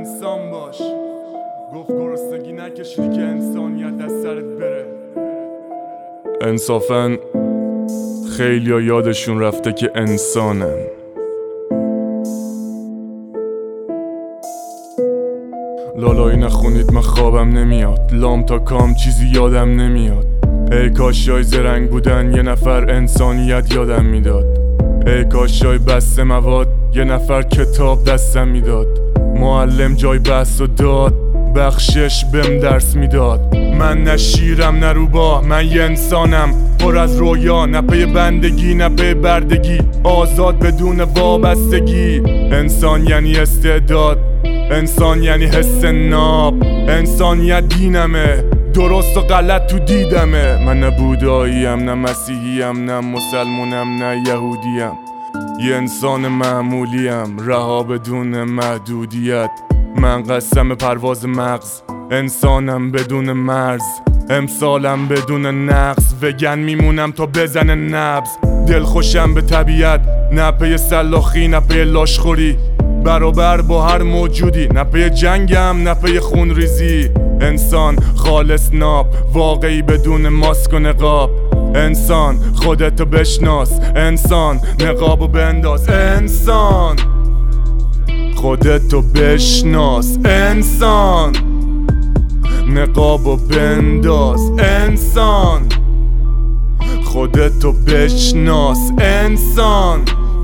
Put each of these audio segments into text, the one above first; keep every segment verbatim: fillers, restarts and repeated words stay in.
انسان باش. گفت گرسنگی نکشیدی که انسانیت از سرت بره. انصافاً خیلی ها یادشون رفته که انسانن. لالایی نخونید من خوابم نمیاد، لام تا کام چیزی یادم نمیاد. ای کاش جای زرنگ بودن یه نفر انسانیت یادم میداد. ای کاش جای بسته مواد یه نفر کتاب دستم میداد. معلم جای بحث و داد بخشش بهم درس میداد. من نه شیرم نه روباه، من یه انسانم پر از رویا، نه پی بندگی نه پی بردگی، آزاد بدون وابستگی. انسان یعنی استعداد، انسان یعنی حس ناب، انسانیت دینمه، درست و غلط تو دیدمه. من نه بوداییم نه مسیحیم نه مسلمونم نه یهودیم، یه انسان معمولیم رها بدون محدودیت. من قسم پرواز مغز، انسانم بدون مرز، امسالم بدون نقص، وگن میمونم تا بزنه نبض. دل خوشم به طبیعت، نه پی سلاخی نه پی لاشخوری، برابر با هر موجودی، نه پی جنگم نه پی خون ریزی. انسان خالص ناب، واقعی بدون ماسک و نقاب. انسان خودتو بشناس، انسان نقابو بنداز. انسان خودتو بشناس، انسان نقابو بنداز. انسان خودتو بشناس، انسان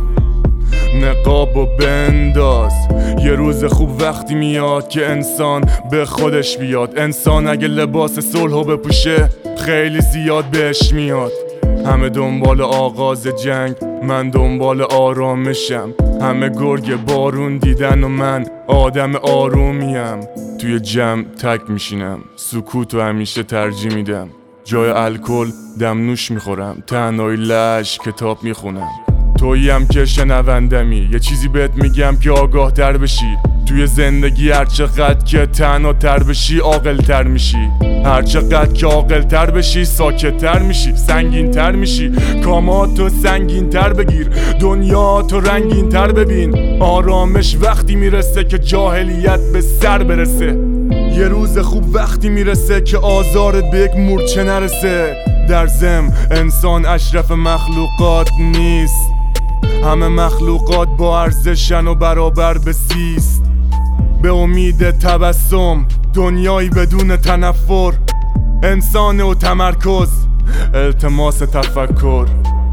نقابو بنداز. یه روز خوب وقتی میاد که انسان به خودش بیاد. انسان اگه لباس صلحو بپوشه خیلی زیاد بهش میاد. همه دنبال آغاز جنگ، من دنبال آرامشم. همه گرگ بارون دیدن و من آدم آرومیم. توی جمع تک میشینم، سکوتو همیشه ترجیح میدم. جای الکل دمنوش میخورم، تنهایی لش کتاب میخونم. توییم که شنوندمی، یه چیزی بهت میگم که آگاه تر بشی. توی زندگی هرچقدر که تنها تر بشی عاقل تر میشی. هرچقدر که عاقل تر بشی ساکت تر میشی، سنگین تر میشی. کاماتو سنگین تر بگیر، دنیا تو رنگین تر ببین. آرامش وقتی میرسه که جاهلیت به سر برسه. یه روز خوب وقتی میرسه که آزارت به یک مورچه نرسه. در ضمن انسان اشرف مخلوقات نیست، همه مخلوقات با ارزشن و برابر به سیست. به امید تبسم، دنیایی بدون تنفر، انسان و تمرکز، التماس تفکر.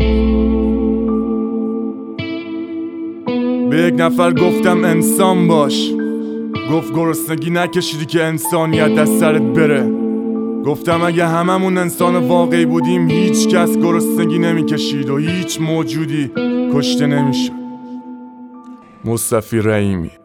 به یک نفر گفتم انسان باش. گفت گرسنگی نکشیدی که انسانیت از سرت بره. گفتم اگه هممون انسان واقعی بودیم هیچ کس گرسنگی نمیکشید و هیچ موجودی کشته نمیشد. مصطفی رحیمی.